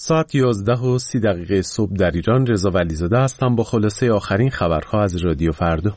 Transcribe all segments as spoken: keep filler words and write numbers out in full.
ساعت یازده و سی دقیقه صبح در ایران. رضا ولیزاده هستم با خلاصه آخرین خبرها از رادیو فردا.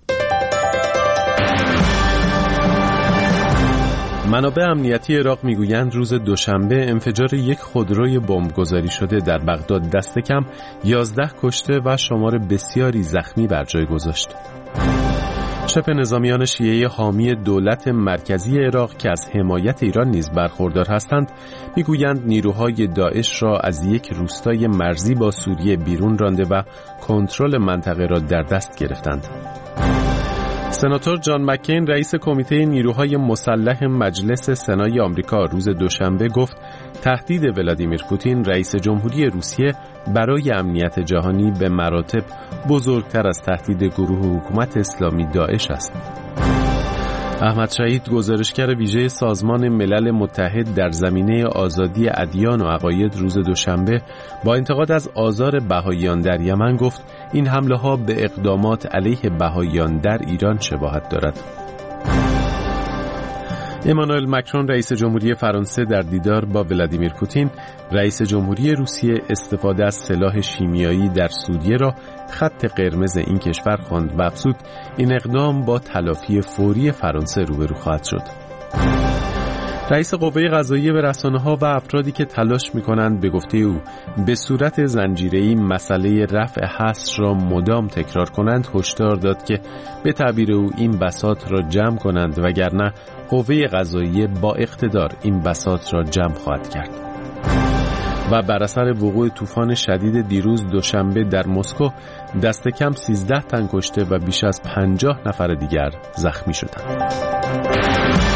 منابع امنیتی عراق میگویند روز دوشنبه انفجار یک خودروی بمبگذاری شده در بغداد دست کم یازده کشته و شمار بسیاری زخمی بر جای گذاشت. شبه نظامیان شیعه حامی دولت مرکزی عراق که از حمایت ایران نیز برخوردار هستند میگویند نیروهای داعش را از یک روستای مرزی با سوریه بیرون رانده و کنترل منطقه را در دست گرفتند. سناتور جان مکین رئیس کمیته نیروهای مسلح مجلس سنای آمریکا روز دوشنبه گفت تهدید ولادیمیر پوتین رئیس جمهوری روسیه برای امنیت جهانی به مراتب بزرگتر از تهدید گروه حکومت اسلامی داعش است. احمد شهید گزارشگر ویژه سازمان ملل متحد در زمینه آزادی ادیان و عقاید روز دوشنبه با انتقاد از آزار بهائیان در یمن گفت این حمله ها به اقدامات علیه بهائیان در ایران شباهت دارد. امانوئل مکرون رئیس جمهوری فرانسه در دیدار با ولادیمیر پوتین رئیس جمهوری روسیه استفاده از سلاح شیمیایی در سوریه را خط قرمز این کشور خواند و افزود این اقدام با تلافی فوری فرانسه روبرو خواهد شد. رئیس قوه قضاییه به رسانه‌ها و افرادی که تلاش می‌کنند به گفته او به صورت زنجیره‌ای مسئله رفع حصر را مدام تکرار کنند هشدار داد که به تعبیر او این بساط را جمع کنند وگرنه قوه قضاییه با اقتدار این بساط را جمع خواهد کرد. و بر اثر وقوع طوفان شدید دیروز دوشنبه در مسکو دست کم سیزده تن کشته و بیش از پنجاه نفر دیگر زخمی شدند.